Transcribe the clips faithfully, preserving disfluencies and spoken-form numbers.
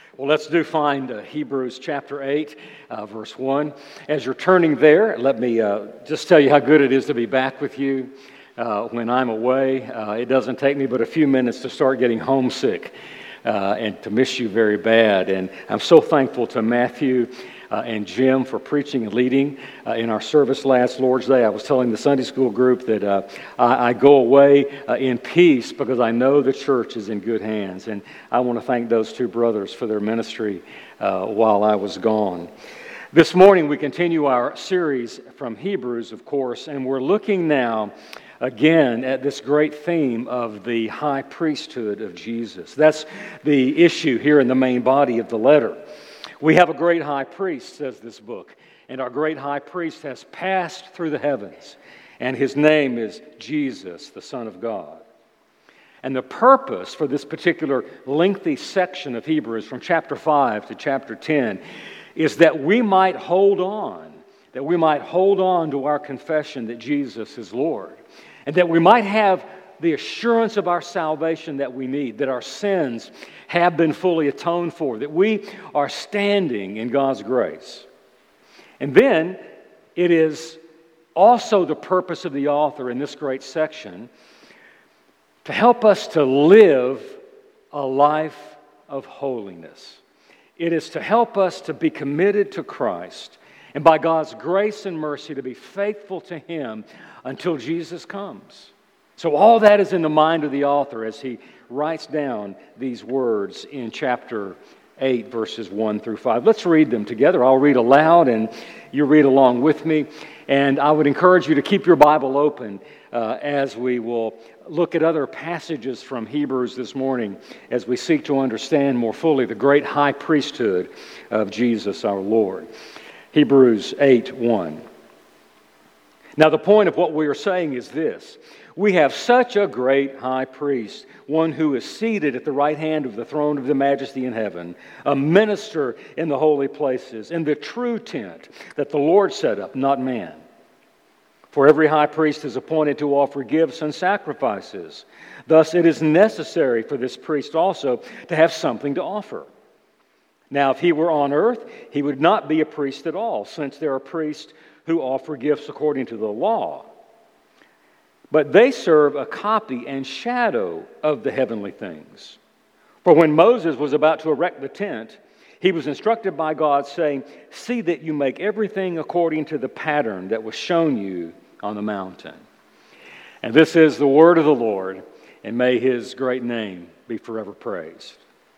Well, let's do find uh, Hebrews chapter eight, uh, verse one. As you're turning there, let me uh, just tell you how good it is to be back with you. Uh, when I'm away, uh, it doesn't take me but a few minutes to start getting homesick uh, and to miss you very bad. And I'm so thankful to Matthew uh, and Jim for preaching and leading uh, in our service last Lord's Day. I was telling the Sunday school group that uh, I, I go away uh, in peace because I know the church is in good hands. And I want to thank those two brothers for their ministry uh, while I was gone. This morning we continue our series from Hebrews, of course, and we're looking now again at this great theme of the high priesthood of Jesus. That's the issue here in the main body of the letter. We have a great high priest, says this book, and our great high priest has passed through the heavens, and his name is Jesus, the Son of God. And the purpose for this particular lengthy section of Hebrews from chapter five to chapter ten is that we might hold on, that we might hold on to our confession that Jesus is Lord, and that we might have the assurance of our salvation that we need, that our sins have been fully atoned for, that we are standing in God's grace. And then it is also the purpose of the author in this great section to help us to live a life of holiness. It is to help us to be committed to Christ, and by God's grace and mercy to be faithful to Him until Jesus comes. So all that is in the mind of the author as he writes down these words in chapter eight, verses one through five. Let's read them together. I'll read aloud and you read along with me. And I would encourage you to keep your Bible open uh, as we will look at other passages from Hebrews this morning as we seek to understand more fully the great high priesthood of Jesus our Lord. Hebrews eight one. Now the point of what we are saying is this: we have such a great high priest, one who is seated at the right hand of the throne of the majesty in heaven, a minister in the holy places, in the true tent that the Lord set up, not man. For every high priest is appointed to offer gifts and sacrifices. Thus it is necessary for this priest also to have something to offer. Now if he were on earth, he would not be a priest at all, since there are priests who offer gifts according to the law. But they serve a copy and shadow of the heavenly things. For when Moses was about to erect the tent, he was instructed by God, saying, "See that you make everything according to the pattern that was shown you on the mountain." And this is the word of the Lord, and may His great name be forever praised.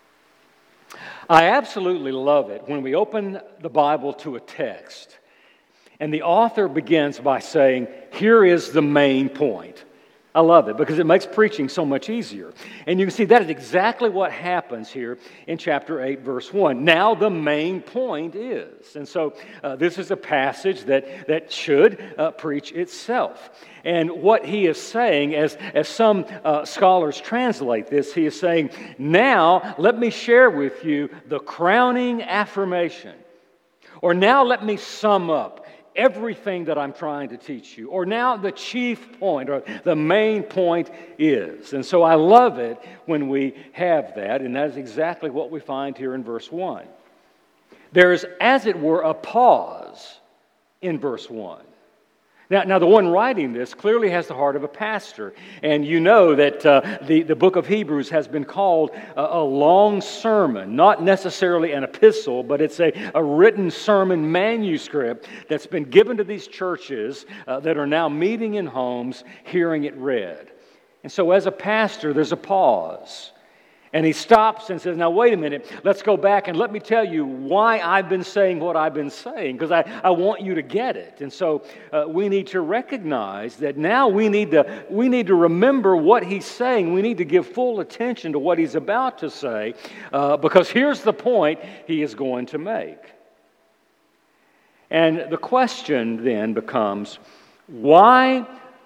I absolutely love it when we open the Bible to a text and the author begins by saying, here is the main point. I love it because it makes preaching so much easier. And you can see that is exactly what happens here in chapter eight, verse one. Now the main point is. And so uh, this is a passage that, that should uh, preach itself. And what he is saying, as, as some uh, scholars translate this, he is saying, now let me share with you the crowning affirmation. Or now let me sum up everything that I'm trying to teach you. Or now the chief point, or the main point is. And so I love it when we have that, and that is exactly what we find here in verse one. There is, as it were, a pause in verse one. Now, now the one writing this clearly has the heart of a pastor. And you know that uh, the, the book of Hebrews has been called a, a long sermon, not necessarily an epistle, but it's a, a written sermon manuscript that's been given to these churches uh, that are now meeting in homes, hearing it read. And so as a pastor, there's a pause. And he stops and says, now wait a minute, let's go back and let me tell you why I've been saying what I've been saying, because I, I want you to get it. And so uh, we need to recognize that now we need to we need to remember what he's saying. We need to give full attention to what he's about to say, uh, because here's the point he is going to make. And the question then becomes, why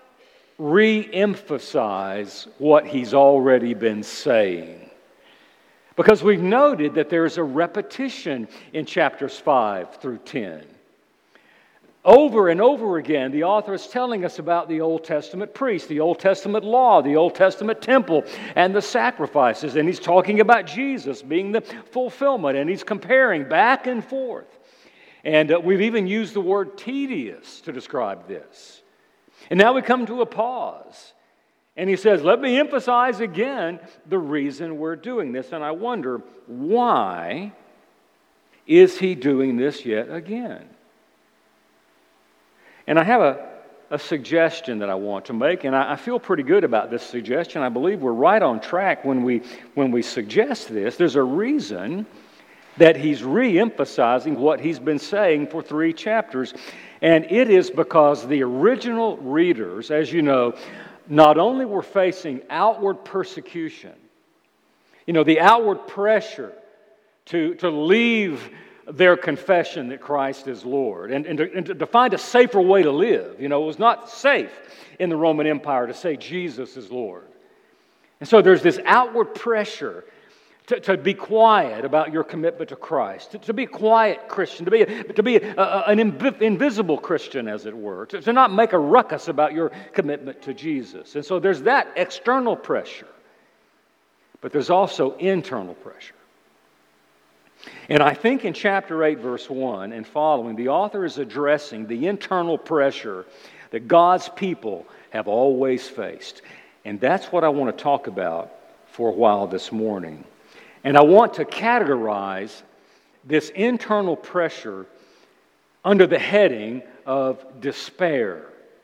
re-emphasize what he's already been saying? Because we've noted that there's a repetition in chapters five through ten. Over and over again, the author is telling us about the Old Testament priests, the Old Testament law, the Old Testament temple, and the sacrifices. And he's talking about Jesus being the fulfillment, and he's comparing back and forth. And uh, we've even used the word tedious to describe this. And now we come to a pause. And he says, let me emphasize again the reason we're doing this. And I wonder, why is he doing this yet again? And I have a, a suggestion that I want to make, and I, I feel pretty good about this suggestion. I believe we're right on track when we when we suggest this. There's a reason that he's re-emphasizing what he's been saying for three chapters, and it is because the original readers, as you know, not only were facing outward persecution, you know, the outward pressure to, to leave their confession that Christ is Lord, and, and, to, and to find a safer way to live. You know, it was not safe in the Roman Empire to say Jesus is Lord. And so there's this outward pressure to, to be quiet about your commitment to Christ, to, to be a quiet Christian, to be, a, to be a, a, an inv- invisible Christian, as it were, to, to not make a ruckus about your commitment to Jesus. And so there's that external pressure, but there's also internal pressure. And I think in chapter eight, verse one and following, the author is addressing the internal pressure that God's people have always faced. And that's what I want to talk about for a while this morning. And I want to categorize this internal pressure under the heading of despair.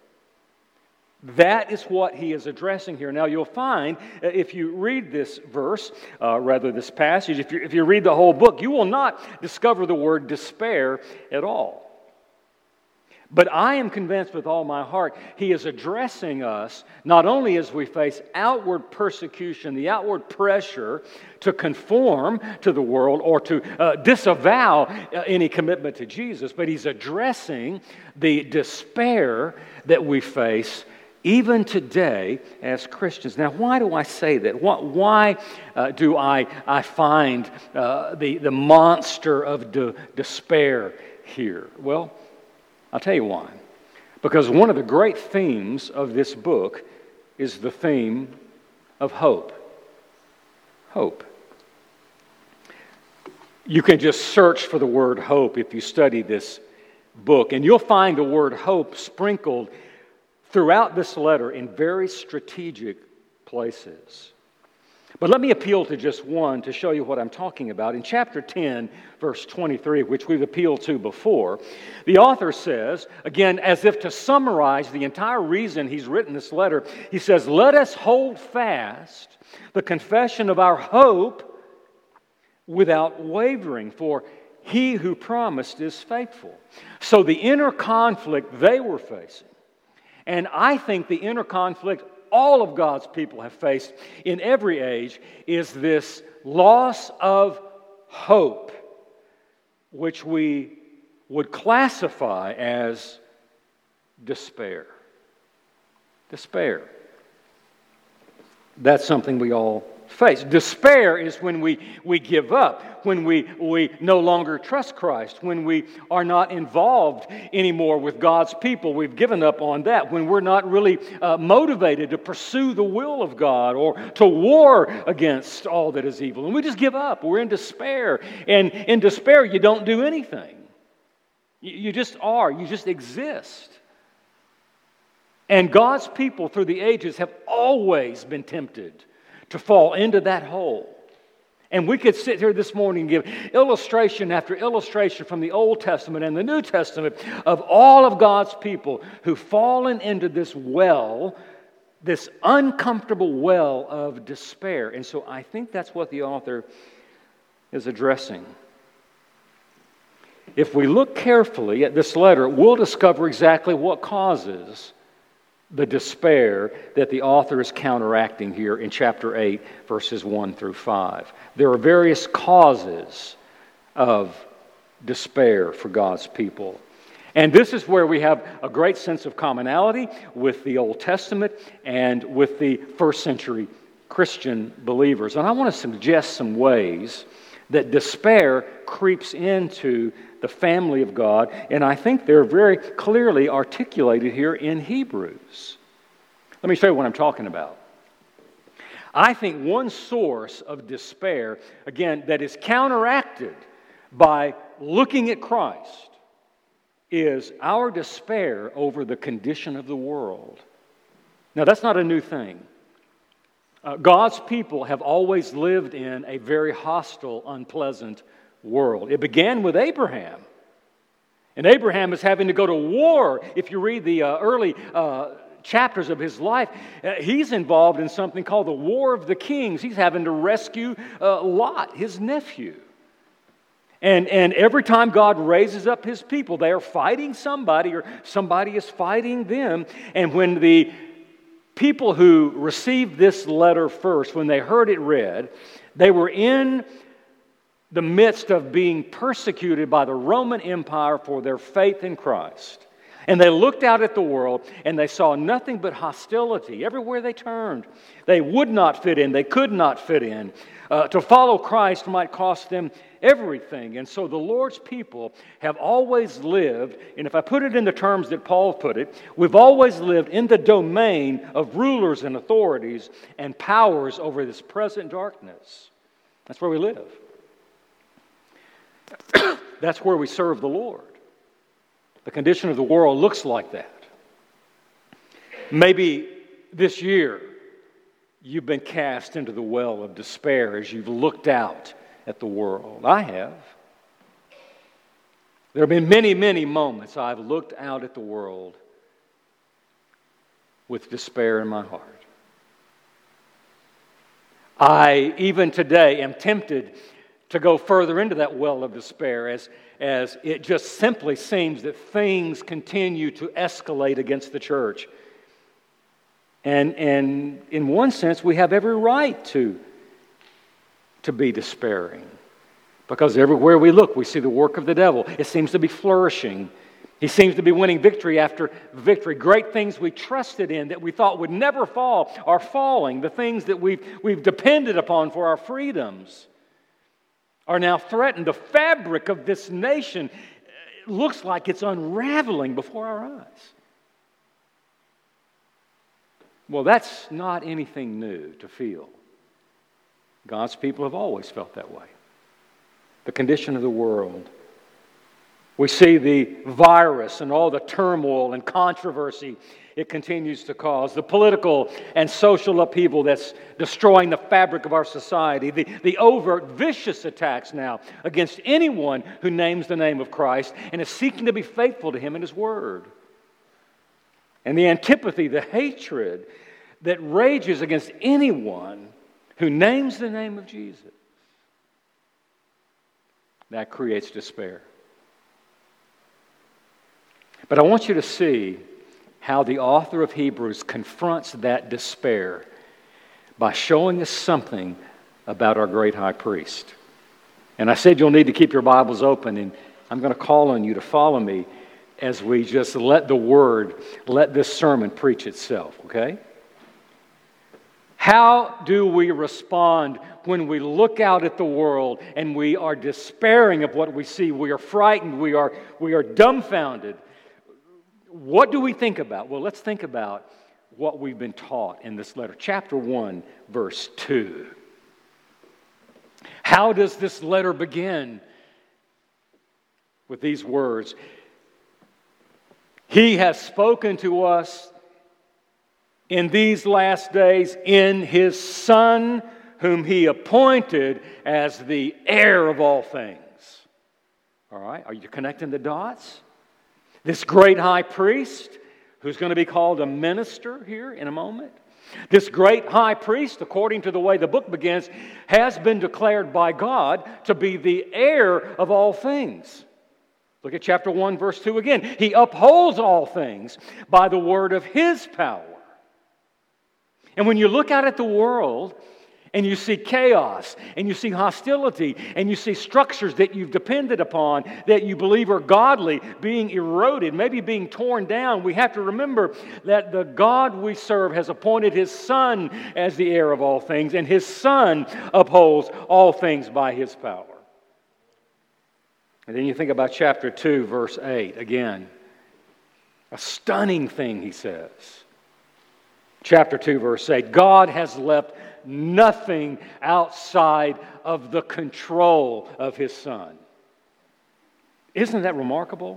That is what he is addressing here. Now, you'll find, uh, if you read this verse, uh, rather this passage, if you, if you read the whole book, you will not discover the word despair at all. But I am convinced with all my heart, he is addressing us not only as we face outward persecution, the outward pressure to conform to the world or to uh, disavow uh, any commitment to Jesus, but he's addressing the despair that we face even today as Christians. Now, why do I say that? Why uh, do I, I find uh, the, the monster of de- despair here? Well, I'll tell you why. Because one of the great themes of this book is the theme of hope. Hope. You can just search for the word hope if you study this book, and you'll find the word hope sprinkled throughout this letter in very strategic places. But let me appeal to just one to show you what I'm talking about. In chapter ten, verse twenty-three, which we've appealed to before, the author says, again, as if to summarize the entire reason he's written this letter, he says, "Let us hold fast the confession of our hope without wavering, for he who promised is faithful." So the inner conflict they were facing, and I think the inner conflict all of God's people have faced in every age, is this loss of hope, which we would classify as despair. Despair. That's something we all face. Despair is when we, we give up, when we, we no longer trust Christ, when we are not involved anymore with God's people. We've given up on that, when we're not really uh, motivated to pursue the will of God or to war against all that is evil. And we just give up. We're in despair. And in despair, you don't do anything. You, you just are. You just exist. And God's people through the ages have always been tempted to fall into that hole. And we could sit here this morning and give illustration after illustration from the Old Testament and the New Testament of all of God's people who've fallen into this well, this uncomfortable well of despair. And so I think that's what the author is addressing. If we look carefully at this letter, we'll discover exactly what causes the despair that the author is counteracting here in chapter eight, verses one through five. There are various causes of despair for God's people. And this is where we have a great sense of commonality with the Old Testament and with the first century Christian believers. And I want to suggest some ways that despair creeps into the family of God, and I think they're very clearly articulated here in Hebrews. Let me show you what I'm talking about. I think one source of despair, again, that is counteracted by looking at Christ, is our despair over the condition of the world. Now, that's not a new thing. Uh, God's people have always lived in a very hostile, unpleasant world. It began with Abraham. And Abraham is having to go to war. If you read the uh, early uh, chapters of his life, uh, he's involved in something called the War of the Kings. He's having to rescue uh, Lot, his nephew. And, and every time God raises up His people, they are fighting somebody or somebody is fighting them. And when the people who received this letter first, when they heard it read, they were in the midst of being persecuted by the Roman Empire for their faith in Christ. And they looked out at the world and they saw nothing but hostility everywhere they turned. They would not fit in. They could not fit in. Uh, to follow Christ might cost them everything. And so the Lord's people have always lived, and if I put it in the terms that Paul put it, we've always lived in the domain of rulers and authorities and powers over this present darkness. That's where we live. That's where we serve the Lord. The condition of the world looks like that. Maybe this year you've been cast into the well of despair as you've looked out at the world. I have. There have been many, many moments I've looked out at the world with despair in my heart. I, even today, am tempted to go further into that well of despair as, as it just simply seems that things continue to escalate against the church. And, and in one sense, we have every right to, to be despairing. Because everywhere we look, we see the work of the devil. It seems to be flourishing. He seems to be winning victory after victory. Great things we trusted in that we thought would never fall are falling. The things that we've, we've depended upon for our freedoms are now threatened. The fabric of this nation looks like it's unraveling before our eyes. Well, that's not anything new to feel. God's people have always felt that way. The condition of the world. We see the virus and all the turmoil and controversy it continues to cause, the political and social upheaval that's destroying the fabric of our society, the, the overt, vicious attacks now against anyone who names the name of Christ and is seeking to be faithful to Him and His Word. And the antipathy, the hatred that rages against anyone who names the name of Jesus. That creates despair. But I want you to see how the author of Hebrews confronts that despair by showing us something about our great high priest. And I said you'll need to keep your Bibles open, and I'm going to call on you to follow me as we just let the Word, let this sermon preach itself, okay? How do we respond when we look out at the world and we are despairing of what we see? We are frightened. We are, we are dumbfounded. What do we think about? Well, let's think about what we've been taught in this letter. Chapter one, verse two. How does this letter begin? With these words, He has spoken to us in these last days in His Son, whom He appointed as the heir of all things. All right, are you connecting the dots? This great high priest, who's going to be called a minister here in a moment. This great high priest, according to the way the book begins, has been declared by God to be the heir of all things. Look at chapter one, verse two again. He upholds all things by the word of His power. And when you look out at the world and you see chaos and you see hostility and you see structures that you've depended upon that you believe are godly being eroded, maybe being torn down, we have to remember that the God we serve has appointed His Son as the heir of all things, and His Son upholds all things by His power. And then you think about chapter two, verse eight. Again, a stunning thing he says. Chapter two, verse eight. God has left nothing outside of the control of His Son. Isn't that remarkable?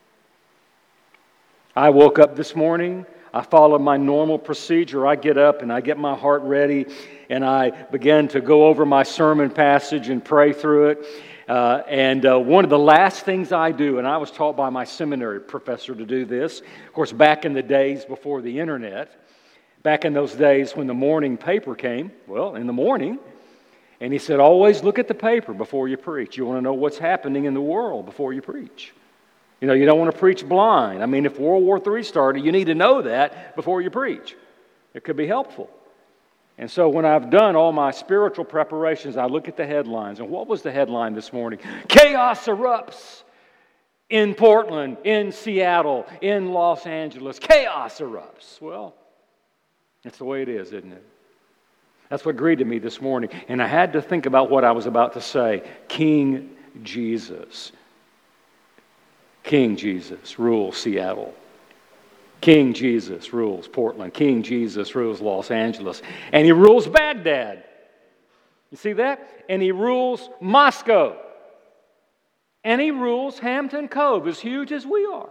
I woke up this morning. I followed my normal procedure. I get up and I get my heart ready and I begin to go over my sermon passage and pray through it. Uh, and uh, one of the last things I do, and I was taught by my seminary professor to do this, of course, back in the days before the internet, back in those days when the morning paper came, well, in the morning, and he said, always look at the paper before you preach. You want to know what's happening in the world before you preach. You know, you don't want to preach blind. I mean, if World War Three started, you need to know that before you preach. It could be helpful. And so when I've done all my spiritual preparations, I look at the headlines. And what was the headline this morning? Chaos erupts in Portland, in Seattle, in Los Angeles. Chaos erupts. Well, that's the way it is, isn't it? That's what greeted me this morning. And I had to think about what I was about to say. King Jesus. King Jesus rules Seattle. King Jesus rules Portland. King Jesus rules Los Angeles. And He rules Baghdad. You see that? And He rules Moscow. And He rules Hampton Cove, as huge as we are.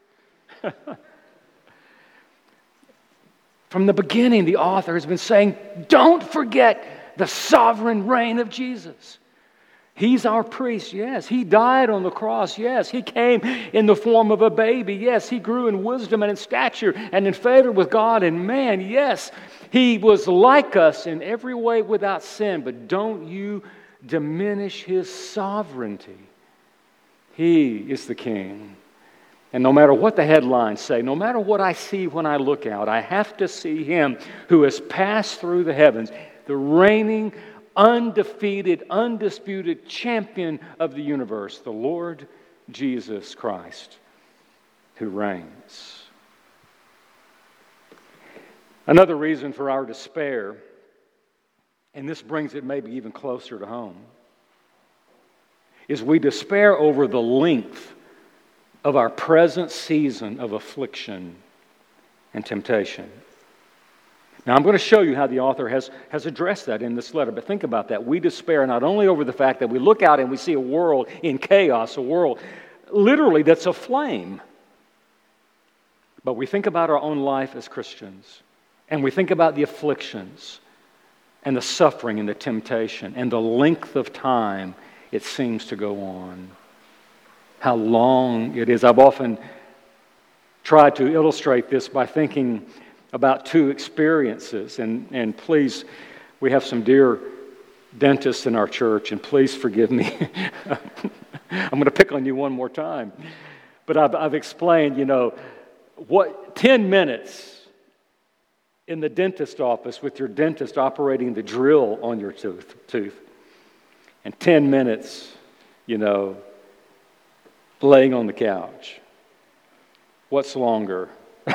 From the beginning, the author has been saying, don't forget the sovereign reign of Jesus. He's our priest, yes. He died on the cross, yes. He came in the form of a baby, yes. He grew in wisdom and in stature and in favor with God and man, yes. He was like us in every way without sin, but don't you diminish His sovereignty. He is the King. And no matter what the headlines say, no matter what I see when I look out, I have to see Him who has passed through the heavens, the reigning, undefeated, undisputed champion of the universe, the Lord Jesus Christ, who reigns. Another reason for our despair, and this brings it maybe even closer to home, is we despair over the length of our present season of affliction and temptation. Now, I'm going to show you how the author has, has addressed that in this letter, but think about that. We despair not only over the fact that we look out and we see a world in chaos, a world literally that's aflame, but we think about our own life as Christians, and we think about the afflictions and the suffering and the temptation and the length of time it seems to go on. How long it is. I've often tried to illustrate this by thinking about two experiences, and, and please, we have some dear dentists in our church, and please forgive me. I'm going to pick on you one more time. But I've, I've explained, you know, what ten minutes in the dentist office with your dentist operating the drill on your tooth, tooth and ten minutes, you know, laying on the couch. What's longer?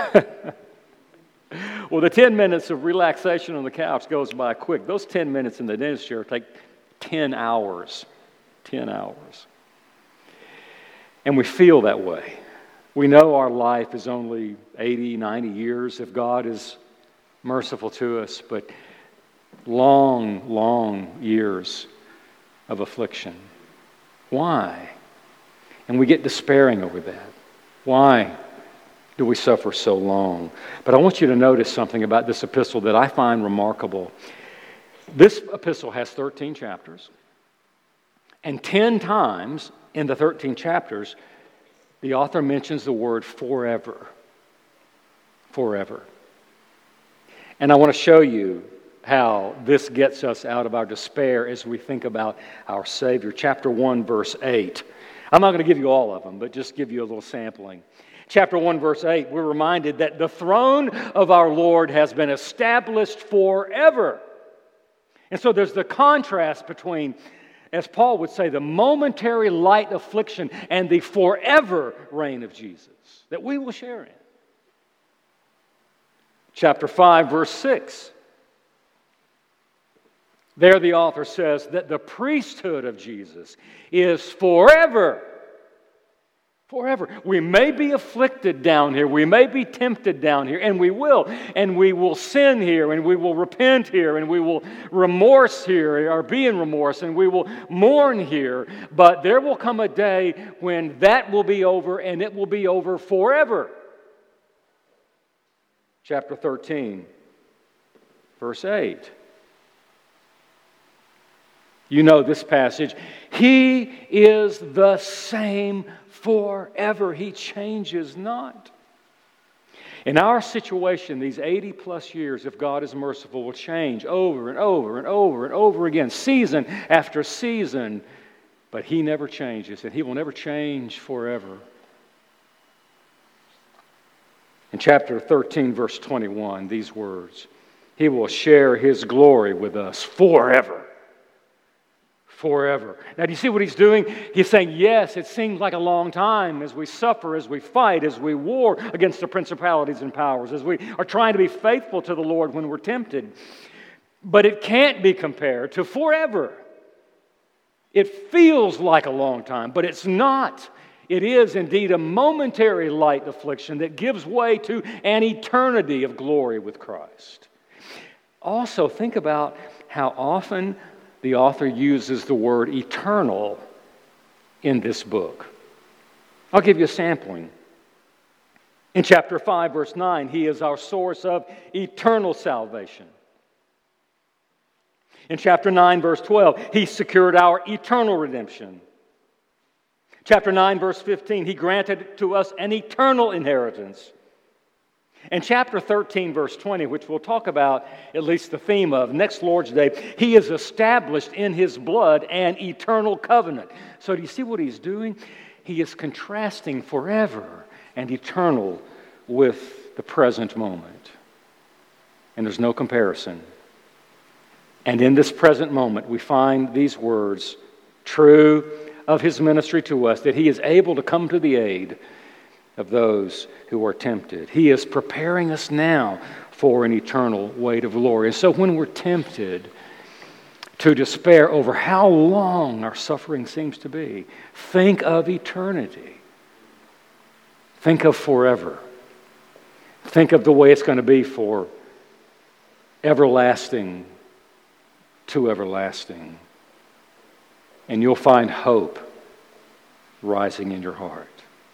Well, the ten minutes of relaxation on the couch goes by quick. Those ten minutes in the dentist chair take ten hours. ten hours. And we feel that way. We know our life is only eighty, ninety years if God is merciful to us, but long, long years of affliction. Why? And we get despairing over that. Why do we suffer so long? But I want you to notice something about this epistle that I find remarkable. This epistle has thirteen chapters, and ten times in the thirteen chapters, the author mentions the word forever. Forever. And I want to show you how this gets us out of our despair as we think about our Savior. Chapter one, verse eight. I'm not going to give you all of them, but just give you a little sampling. Chapter one, verse eight, we're reminded that the throne of our Lord has been established forever. And so there's the contrast between, as Paul would say, the momentary light affliction and the forever reign of Jesus that we will share in. Chapter five, verse six. There the author says that the priesthood of Jesus is forever Forever. We may be afflicted down here. We may be tempted down here, and we will. And we will sin here, and we will repent here, and we will remorse here, or be in remorse, and we will mourn here. But there will come a day when that will be over, and it will be over forever. Chapter thirteen, verse eight. You know this passage. He is the same forever. He changes not. In our situation, these eighty plus years, if God is merciful, will change over and over and over and over again, season after season. But He never changes, and He will never change forever. In chapter thirteen, verse twenty-one, these words, He will share His glory with us forever. Forever. Now, do you see what He's doing? He's saying, yes, it seems like a long time as we suffer, as we fight, as we war against the principalities and powers, as we are trying to be faithful to the Lord when we're tempted. But it can't be compared to forever. It feels like a long time, but it's not. It is indeed a momentary light affliction that gives way to an eternity of glory with Christ. Also, think about how often the author uses the word eternal in this book. I'll give you a sampling. In chapter five, verse nine, He is our source of eternal salvation. In chapter nine, verse twelve, He secured our eternal redemption. Chapter nine, verse fifteen, He granted to us an eternal inheritance. In chapter thirteen, verse twenty, which we'll talk about, at least the theme of, next Lord's Day, He has established in His blood an eternal covenant. So do you see what He's doing? He is contrasting forever and eternal with the present moment. And there's no comparison. And in this present moment, we find these words, true of His ministry to us, that He is able to come to the aid of those who are tempted. He is preparing us now for an eternal weight of glory. And so when we're tempted to despair over how long our suffering seems to be, think of eternity. Think of forever. Think of the way it's going to be for everlasting to everlasting. And you'll find hope rising in your heart.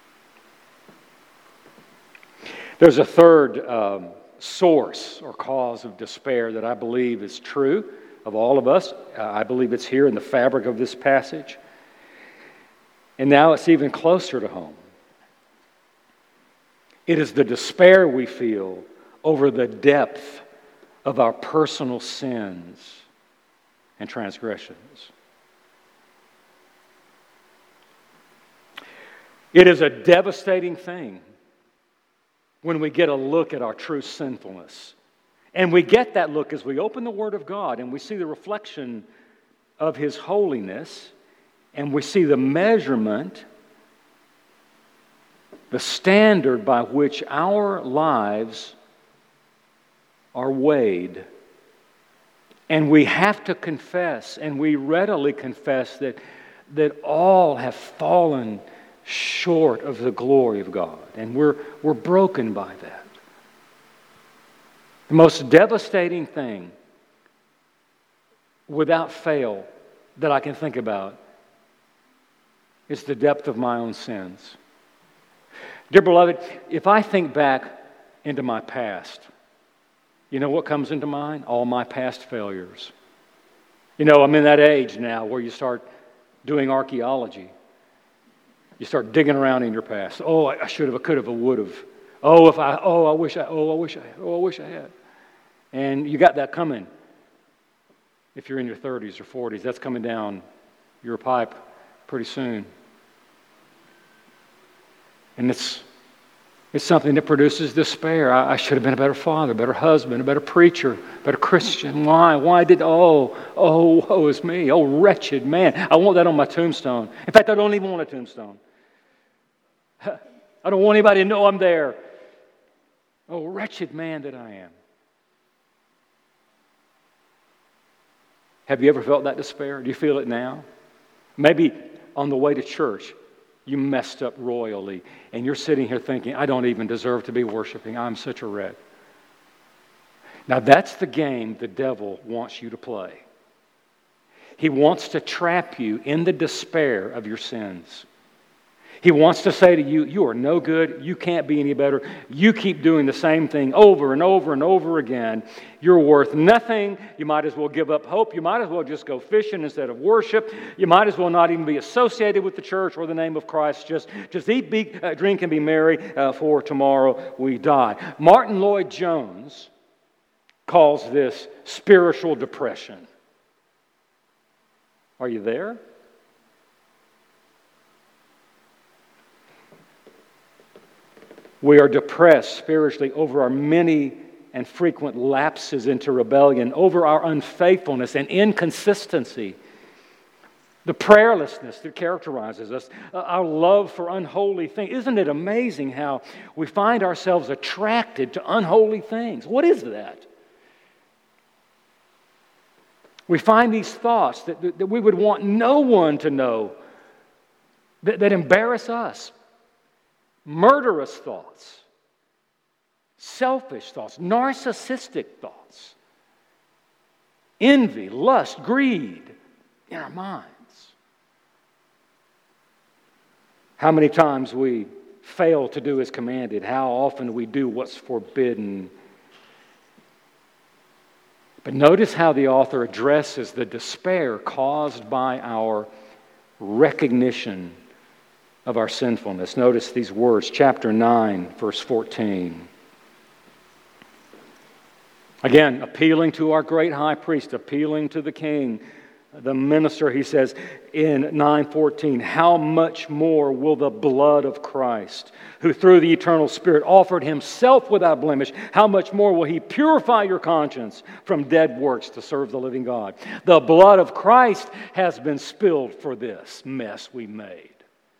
There's a third um, source or cause of despair that I believe is true of all of us. Uh, I believe it's here in the fabric of this passage. And now it's even closer to home. It is the despair we feel over the depth of our personal sins and transgressions. It is a devastating thing when we get a look at our true sinfulness. And we get that look as we open the Word of God and we see the reflection of His holiness and we see the measurement, the standard by which our lives are weighed. And we have to confess, and we readily confess that, that all have fallen short of the glory of God. And we're, we're broken by that. The most devastating thing, without fail, that I can think about is the depth of my own sins. Dear beloved, if I think back into my past, you know what comes into mind? All my past failures. You know, I'm in that age now where you start doing archaeology. You start digging around in your past. Oh, I should have, I could have, I would have. Oh, if I, oh, I wish I, oh, I wish I, oh, I wish I had. And you got that coming. If you're in your thirties or forties, that's coming down your pipe pretty soon. And it's it's something that produces despair. I, I should have been a better father, a better husband, a better preacher, a better Christian. Why? Why did, oh, oh, woe is me. Oh, wretched man. I want that on my tombstone. In fact, I don't even want a tombstone. I don't want anybody to know I'm there. Oh, wretched man that I am. Have you ever felt that despair? Do you feel it now? Maybe on the way to church, You messed up royally. And you're sitting here thinking, I don't even deserve to be worshiping. I'm such a wreck. Now that's the game the devil wants you to play. He wants to trap you in the despair of your sins. He wants to say to you, you are no good, you can't be any better, you keep doing the same thing over and over and over again. You're worth nothing, you might as well give up hope, you might as well just go fishing instead of worship, you might as well not even be associated with the church or the name of Christ, just, just eat, be, uh, drink, and be merry, uh, for tomorrow we die. Martin Lloyd-Jones calls this spiritual depression. Are you there? We are depressed spiritually over our many and frequent lapses into rebellion, over our unfaithfulness and inconsistency, the prayerlessness that characterizes us, our love for unholy things. Isn't it amazing how we find ourselves attracted to unholy things? What is that? We find these thoughts that, that we would want no one to know, that, that embarrass us. Murderous thoughts, selfish thoughts, narcissistic thoughts, envy, lust, greed in our minds. How many times we fail to do as commanded, how often we do what's forbidden. But notice how the author addresses the despair caused by our recognition of our sinfulness. Notice these words, chapter nine, verse fourteen. Again, appealing to our great high priest, appealing to the king, the minister, he says in nine fourteen, how much more will the blood of Christ, who through the eternal Spirit offered himself without blemish, how much more will he purify your conscience from dead works to serve the living God? The blood of Christ has been spilled for this mess we made.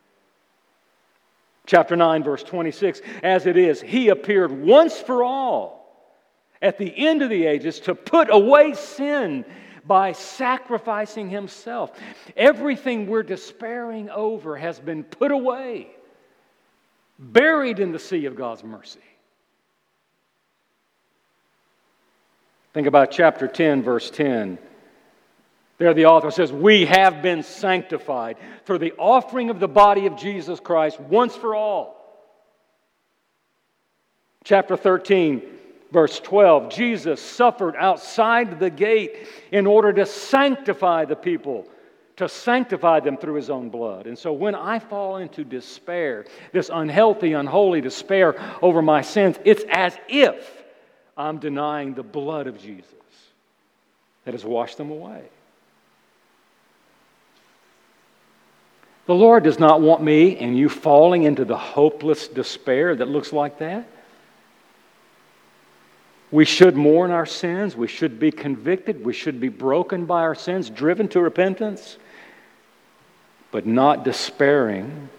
Chapter nine, verse twenty-six, as it is, he appeared once for all at the end of the ages to put away sin by sacrificing himself. Everything we're despairing over has been put away, buried in the sea of God's mercy. Think about chapter ten, verse ten. There the author says, we have been sanctified through the offering of the body of Jesus Christ once for all. Chapter thirteen, verse twelve, Jesus suffered outside the gate in order to sanctify the people, to sanctify them through his own blood. And so when I fall into despair, this unhealthy, unholy despair over my sins, it's as if I'm denying the blood of Jesus that has washed them away. The Lord does not want me and you falling into the hopeless despair that looks like that. We should mourn our sins. We should be convicted. We should be broken by our sins, driven to repentance, but not despairing,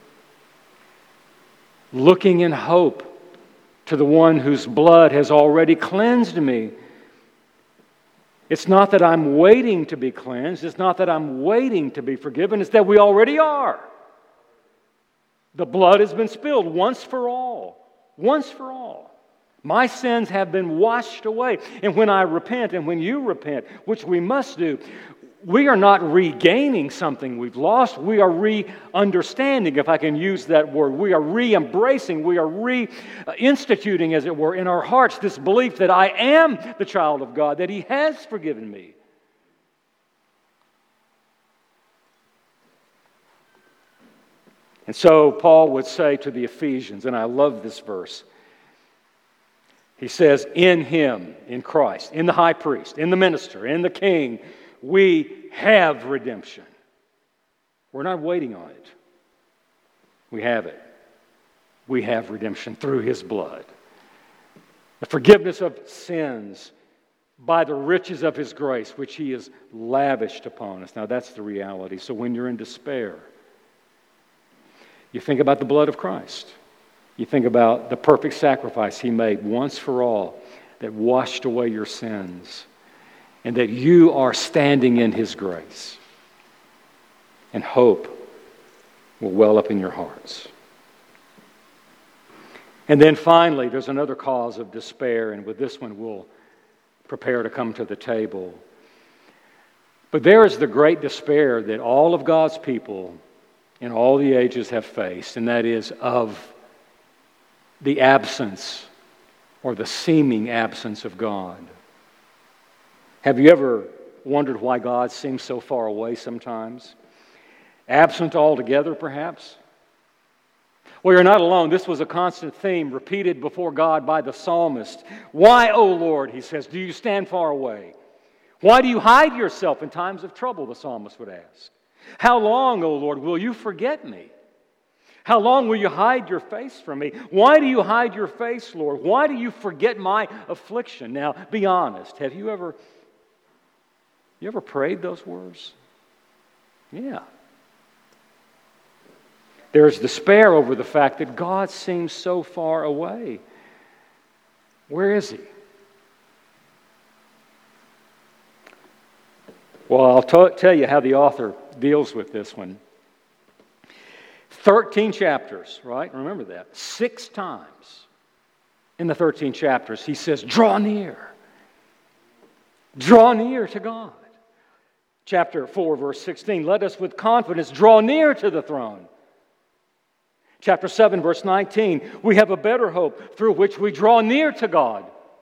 looking in hope to the one whose blood has already cleansed me. It's not that I'm waiting to be cleansed. It's not that I'm waiting to be forgiven. It's that we already are. The blood has been spilled once for all. Once for all. My sins have been washed away. And when I repent and when you repent, which we must do, we are not regaining something we've lost. We are re-understanding, if I can use that word. We are re-embracing. We are re-instituting, as it were, in our hearts this belief that I am the child of God, that He has forgiven me. And so Paul would say to the Ephesians, and I love this verse, he says, in Him, in Christ, in the high priest, in the minister, in the king, we have redemption. We're not waiting on it. We have it. We have redemption through His blood. The forgiveness of sins by the riches of His grace, which He has lavished upon us. Now that's the reality. So when you're in despair, you think about the blood of Christ. You think about the perfect sacrifice He made once for all that washed away your sins, and that you are standing in His grace and hope will well up in your hearts. And then finally, there's another cause of despair, and with this one we'll prepare to come to the table. But there is the great despair that all of God's people in all the ages have faced, and that is of the absence or the seeming absence of God. Have you ever wondered why God seems so far away sometimes? Absent altogether, perhaps? Well, you're not alone. This was a constant theme repeated before God by the psalmist. Why, O Lord, he says, do you stand far away? Why do you hide yourself in times of trouble, the psalmist would ask. How long, O Lord, will you forget me? How long will you hide your face from me? Why do you hide your face, Lord? Why do you forget my affliction? Now, be honest. Have you ever, you ever prayed those words? Yeah. There's despair over the fact that God seems so far away. Where is He? Well, I'll t- tell you how the author deals with this one. thirteen chapters, right? Remember that. Six times in the thirteen chapters, he says, draw near. Draw near to God. Chapter four, verse sixteen, let us with confidence draw near to the throne. Chapter seven, verse nineteen, we have a better hope through which we draw near to God.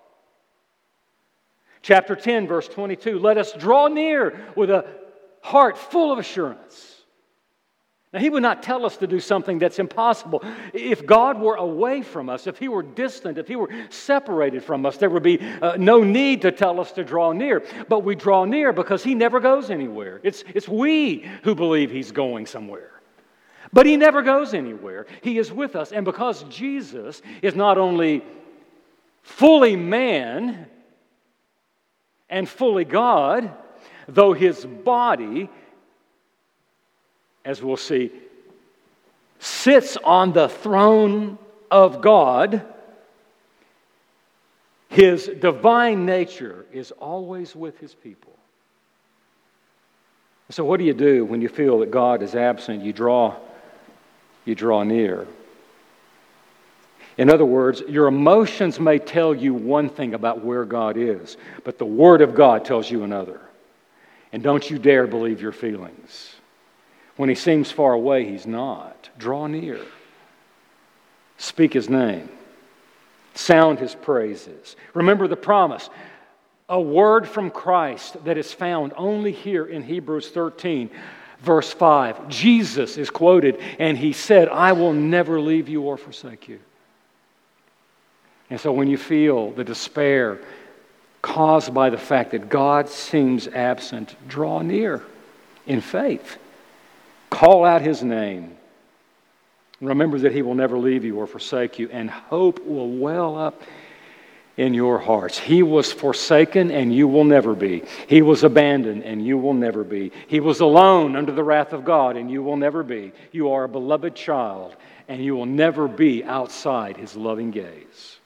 Chapter ten, verse twenty-two, let us draw near with a heart full of assurance. Now, He would not tell us to do something that's impossible. If God were away from us, if He were distant, if He were separated from us, there would be uh, no need to tell us to draw near. But we draw near because He never goes anywhere. It's, it's we who believe He's going somewhere. But He never goes anywhere. He is with us. And because Jesus is not only fully man and fully God, though His body, as we'll see, sits on the throne of God, His divine nature is always with His people. So what do you do when you feel that God is absent? You draw You draw near. In other words, your emotions may tell you one thing about where God is, but the Word of God tells you another. And don't you dare believe your feelings. When He seems far away, He's not. Draw near. Speak His name. Sound His praises. Remember the promise. A word from Christ that is found only here in Hebrews thirteen. Verse five, Jesus is quoted, and He said, I will never leave you or forsake you. And so when you feel the despair caused by the fact that God seems absent, draw near in faith. Call out His name. Remember that He will never leave you or forsake you, and hope will well up in your hearts. He was forsaken and you will never be. He was abandoned and you will never be. He was alone under the wrath of God and you will never be. You are a beloved child and you will never be outside His loving gaze.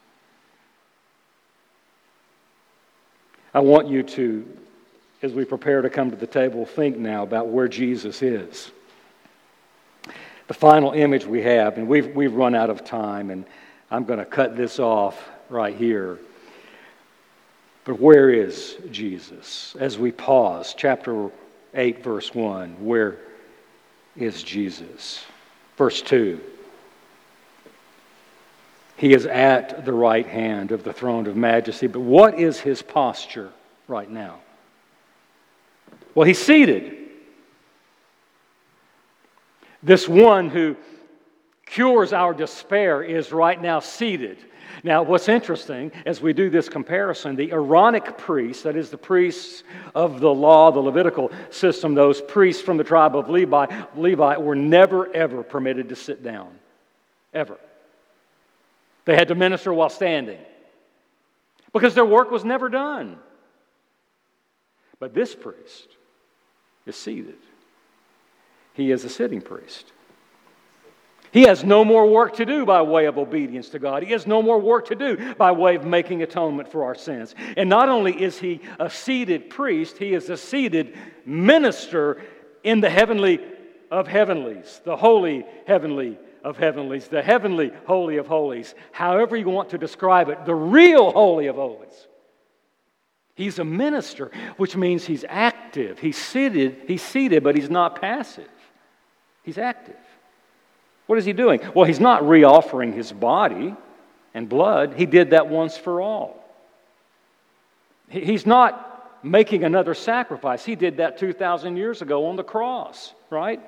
I want you to, as we prepare to come to the table, think now about where Jesus is. The final image we have, and we've, we've run out of time, and I'm going to cut this off right here. But where is Jesus? As we pause, chapter eight, verse one, where is Jesus? Verse two, He is at the right hand of the throne of majesty. But what is His posture right now? Well, He's seated. This one who cures our despair is right now seated. Now, what's interesting, as we do this comparison, the Aaronic priests, that is the priests of the law, the Levitical system, those priests from the tribe of Levi, Levi were never, ever permitted to sit down. Ever. They had to minister while standing. Because their work was never done. But this priest is seated. He is a sitting priest. He has no more work to do by way of obedience to God. He has no more work to do by way of making atonement for our sins. And not only is He a seated priest, He is a seated minister in the heavenly of heavenlies, the holy heavenly of heavenlies, the heavenly holy of holies, however you want to describe it, the real holy of holies. He's a minister, which means he's active. He's seated, he's seated, but he's not passive. He's active. What is he doing? Well, he's not re-offering his body and blood. He did that once for all. He's not making another sacrifice. He did that two thousand years ago on the cross, right?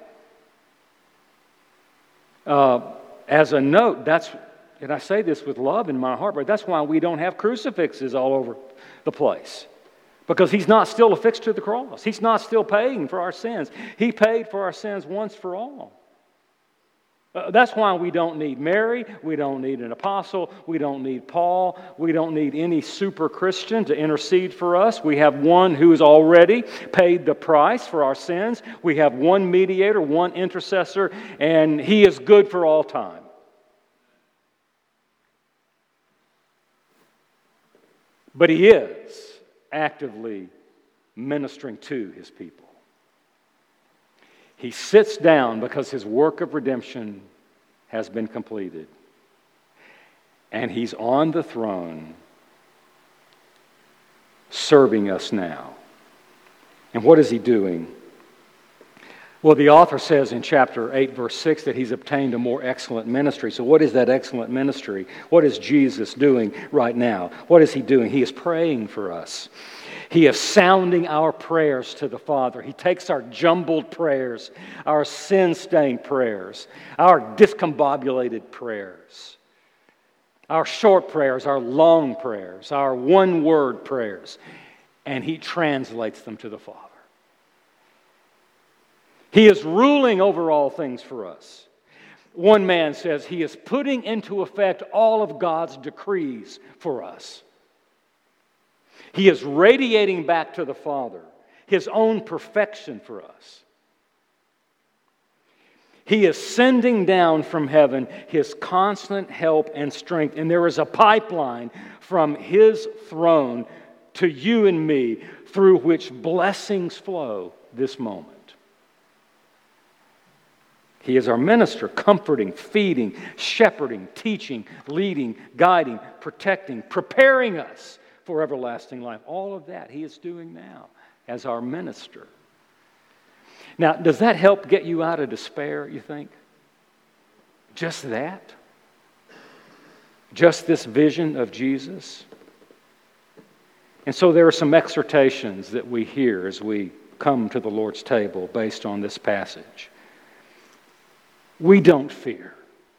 Uh, as a note, that's, and I say this with love in my heart, but that's why we don't have crucifixes all over the place. Because he's not still affixed to the cross. He's not still paying for our sins. He paid for our sins once for all. Uh, that's why we don't need Mary, we don't need an apostle, we don't need Paul, we don't need any super Christian to intercede for us. We have one who has already paid the price for our sins. We have one mediator, one intercessor, and he is good for all time. But he is actively ministering to his people. He sits down because his work of redemption has been completed. And he's on the throne serving us now. And what is he doing? Well, the author says in chapter eight, verse six, that he's obtained a more excellent ministry. So what is that excellent ministry? What is Jesus doing right now? What is he doing? He is praying for us. He is sounding our prayers to the Father. He takes our jumbled prayers, our sin-stained prayers, our discombobulated prayers, our short prayers, our long prayers, our one-word prayers, and he translates them to the Father. He is ruling over all things for us. One man says he is putting into effect all of God's decrees for us. He is radiating back to the Father his own perfection for us. He is sending down from heaven his constant help and strength. And there is a pipeline from his throne to you and me through which blessings flow this moment. He is our minister, comforting, feeding, shepherding, teaching, leading, guiding, protecting, preparing us for everlasting life. All of that he is doing now as our minister. Now, does that help get you out of despair, you think? Just that? Just this vision of Jesus? And so there are some exhortations that we hear as we come to the Lord's table based on this passage. We don't fear.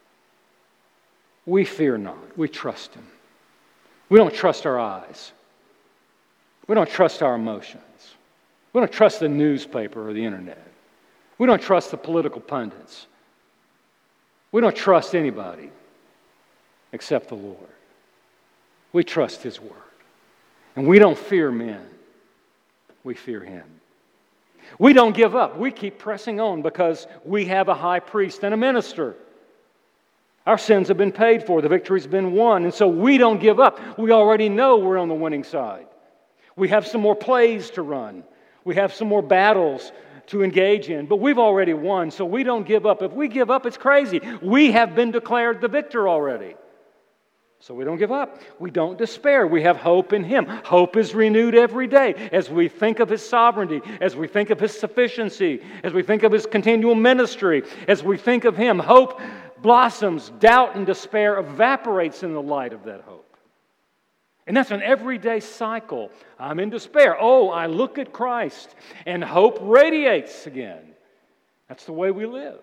We fear not. We trust Him. We don't trust our eyes. We don't trust our emotions. We don't trust the newspaper or the internet. We don't trust the political pundits. We don't trust anybody except the Lord. We trust His Word. And we don't fear men. We fear Him. We don't give up. We keep pressing on because we have a high priest and a minister. Our sins have been paid for. The victory's been won. And so we don't give up. We already know we're on the winning side. We have some more plays to run. We have some more battles to engage in. But we've already won, so we don't give up. If we give up, it's crazy. We have been declared the victor already. So we don't give up. We don't despair. We have hope in Him. Hope is renewed every day as we think of His sovereignty, as we think of His sufficiency, as we think of His continual ministry, as we think of Him. Hope blossoms. Doubt and despair evaporates in the light of that hope. And that's an everyday cycle. I'm in despair. Oh, I look at Christ and hope radiates again. That's the way we live.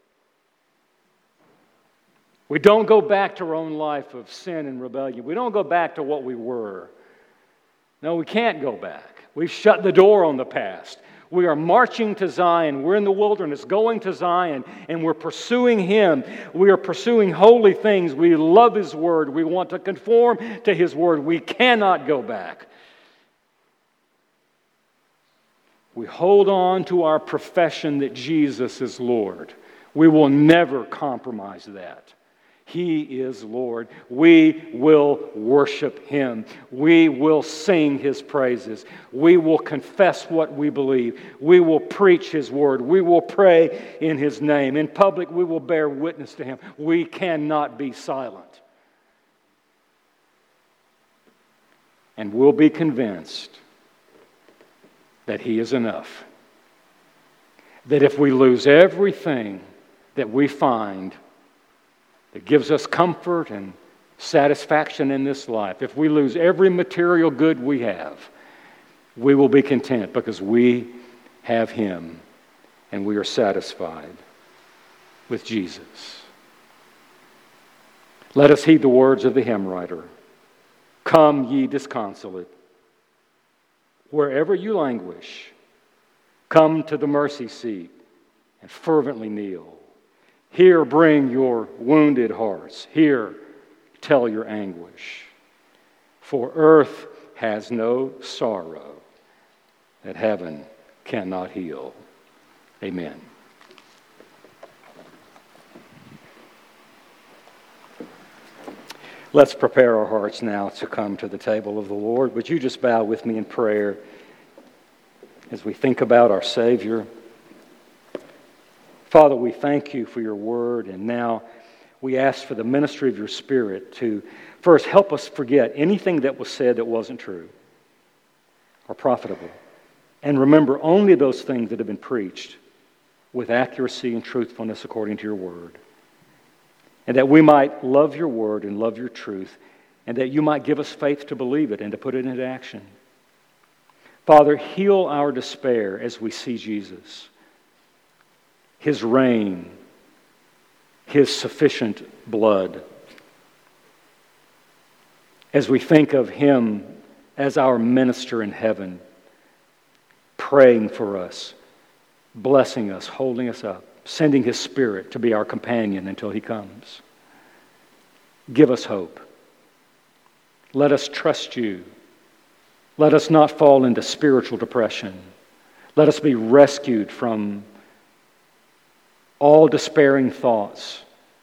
We don't go back to our own life of sin and rebellion. We don't go back to what we were. No, we can't go back. We've shut the door on the past. We are marching to Zion. We're in the wilderness going to Zion, and we're pursuing Him. We are pursuing holy things. We love His Word. We want to conform to His Word. We cannot go back. We hold on to our profession that Jesus is Lord. We will never compromise that. He is Lord. We will worship Him. We will sing His praises. We will confess what we believe. We will preach His word. We will pray in His name. In public, we will bear witness to Him. We cannot be silent. And we'll be convinced that He is enough. That if we lose everything that we find that gives us comfort and satisfaction in this life, if we lose every material good we have, we will be content because we have Him and we are satisfied with Jesus. Let us heed the words of the hymn writer. Come, ye disconsolate, wherever you languish, come to the mercy seat and fervently kneel. Here bring your wounded hearts. Here tell your anguish. For earth has no sorrow that heaven cannot heal. Amen. Let's prepare our hearts now to come to the table of the Lord. Would you just bow with me in prayer as we think about our Savior? Father, we thank you for your word, and now we ask for the ministry of your Spirit to first help us forget anything that was said that wasn't true or profitable, and remember only those things that have been preached with accuracy and truthfulness according to your word, and that we might love your word and love your truth, and that you might give us faith to believe it and to put it into action. Father, heal our despair as we see Jesus, His reign, His sufficient blood. As we think of Him as our minister in heaven, praying for us, blessing us, holding us up, sending His Spirit to be our companion until He comes. Give us hope. Let us trust you. Let us not fall into spiritual depression. Let us be rescued from all despairing thoughts,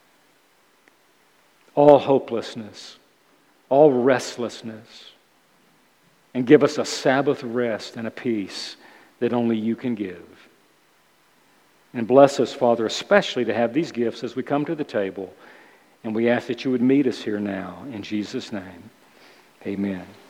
all hopelessness, all restlessness, and give us a Sabbath rest and a peace that only you can give. And bless us, Father, especially to have these gifts as we come to the table, and we ask that you would meet us here now. In Jesus' name, amen.